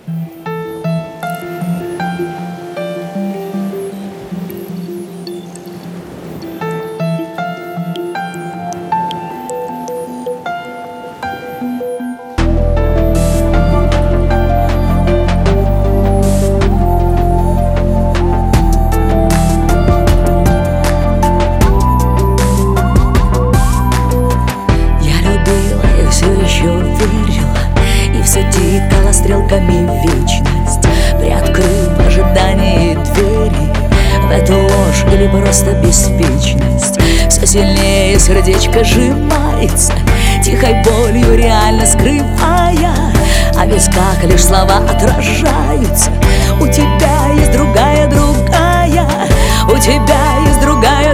Тикала стрелками вечность, приоткрыв в ожидании двери в эту ложь или просто беспечность. Все сильнее сердечко сжимается, тихой болью реально скрывая, а в висках лишь слова отражаются. У тебя есть другая, у тебя есть другая.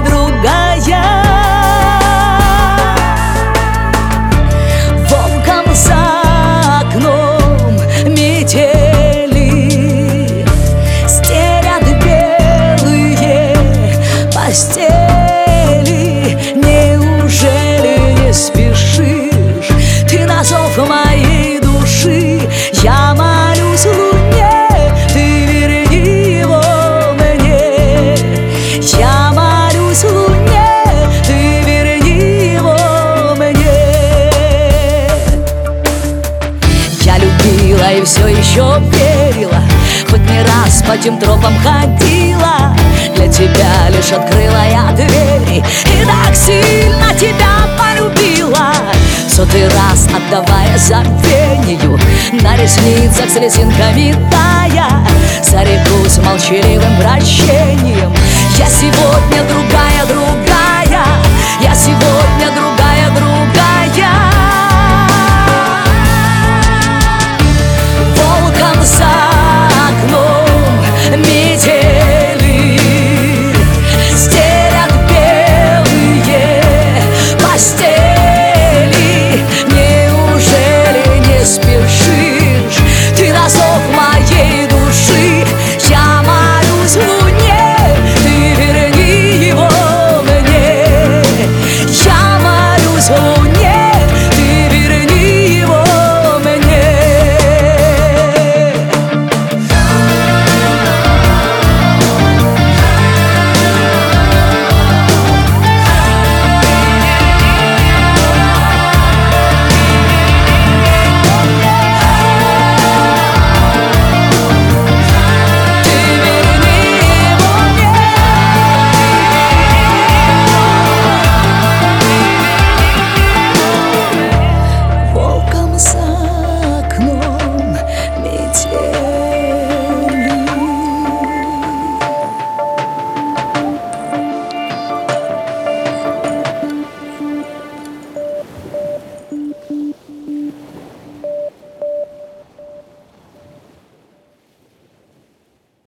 Волком за окном метели стерят белые постели. Неужели не спешишь ты на зов моей души? Я молюсь луне, ты верни его мне. Я молюсь луне, ты верни его мне. Я любила и все еще верила, хоть не раз по тем тропам ходила. Для тебя лишь открыла я двери и так сильно тебя полюбила, сотый раз отдавая забвению, на ресницах слезинками тая, зарекусь молчаливым прощением. Я сегодня другая, я сегодня другая.